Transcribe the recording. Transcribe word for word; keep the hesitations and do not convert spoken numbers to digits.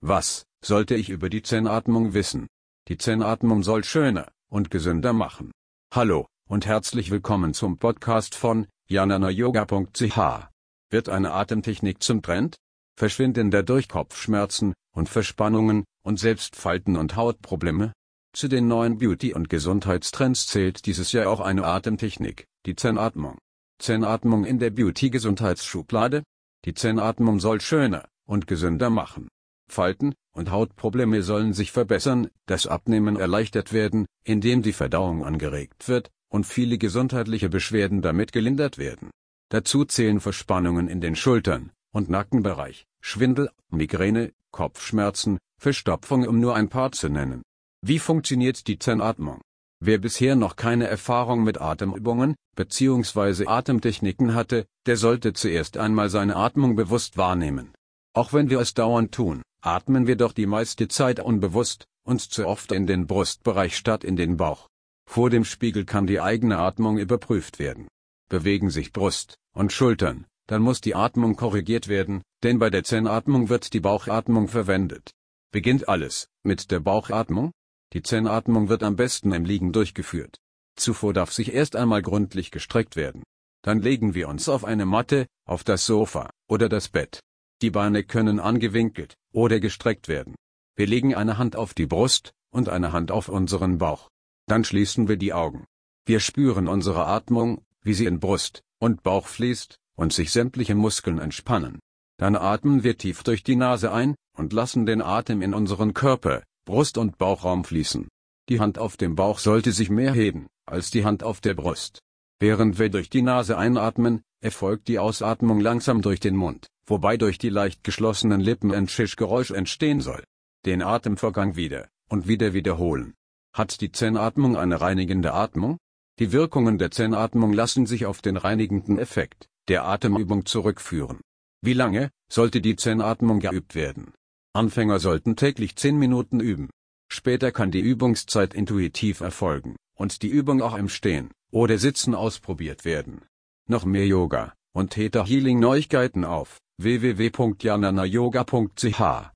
Was sollte ich über die Zen-Atmung wissen? Die Zen-Atmung soll schöner und gesünder machen. Hallo und herzlich willkommen zum Podcast von jnana yoga punkt c h. Wird eine Atemtechnik zum Trend? Verschwinden dadurch Kopfschmerzen und Verspannungen und selbst Falten und Hautprobleme? Zu den neuen Beauty- und Gesundheitstrends zählt dieses Jahr auch eine Atemtechnik, die Zen-Atmung. Zen-Atmung in der Beauty-Gesundheitsschublade? Die Zen-Atmung soll schöner und gesünder machen. Falten und Hautprobleme sollen sich verbessern, das Abnehmen erleichtert werden, indem die Verdauung angeregt wird, und viele gesundheitliche Beschwerden damit gelindert werden. Dazu zählen Verspannungen in den Schultern- und Nackenbereich, Schwindel, Migräne, Kopfschmerzen, Verstopfung, um nur ein paar zu nennen. Wie funktioniert die Zen-Atmung? Wer bisher noch keine Erfahrung mit Atemübungen bzw. Atemtechniken hatte, der sollte zuerst einmal seine Atmung bewusst wahrnehmen. Auch wenn wir es dauernd tun, atmen wir doch die meiste Zeit unbewusst, und zu oft in den Brustbereich statt in den Bauch. Vor dem Spiegel kann die eigene Atmung überprüft werden. Bewegen sich Brust und Schultern, dann muss die Atmung korrigiert werden, denn bei der Zen-Atmung wird die Bauchatmung verwendet. Beginnt alles mit der Bauchatmung? Die Zen-Atmung wird am besten im Liegen durchgeführt. Zuvor darf sich erst einmal gründlich gestreckt werden. Dann legen wir uns auf eine Matte, auf das Sofa oder das Bett. Die Beine können angewinkelt oder gestreckt werden. Wir legen eine Hand auf die Brust und eine Hand auf unseren Bauch. Dann schließen wir die Augen. Wir spüren unsere Atmung, wie sie in Brust und Bauch fließt und sich sämtliche Muskeln entspannen. Dann atmen wir tief durch die Nase ein und lassen den Atem in unseren Körper, Brust- und Bauchraum fließen. Die Hand auf dem Bauch sollte sich mehr heben als die Hand auf der Brust. Während wir durch die Nase einatmen, erfolgt die Ausatmung langsam durch den Mund, wobei durch die leicht geschlossenen Lippen ein Schischgeräusch entstehen soll. Den Atemvorgang wieder und wieder wiederholen. Hat die Zen-Atmung eine reinigende Atmung? Die Wirkungen der Zen-Atmung lassen sich auf den reinigenden Effekt der Atemübung zurückführen. Wie lange sollte die Zen-Atmung geübt werden? Anfänger sollten täglich zehn Minuten üben. Später kann die Übungszeit intuitiv erfolgen und die Übung auch im Stehen oder Sitzen ausprobiert werden. Noch mehr Yoga und Theta Healing Neuigkeiten auf w w w punkt jnana yoga punkt c h.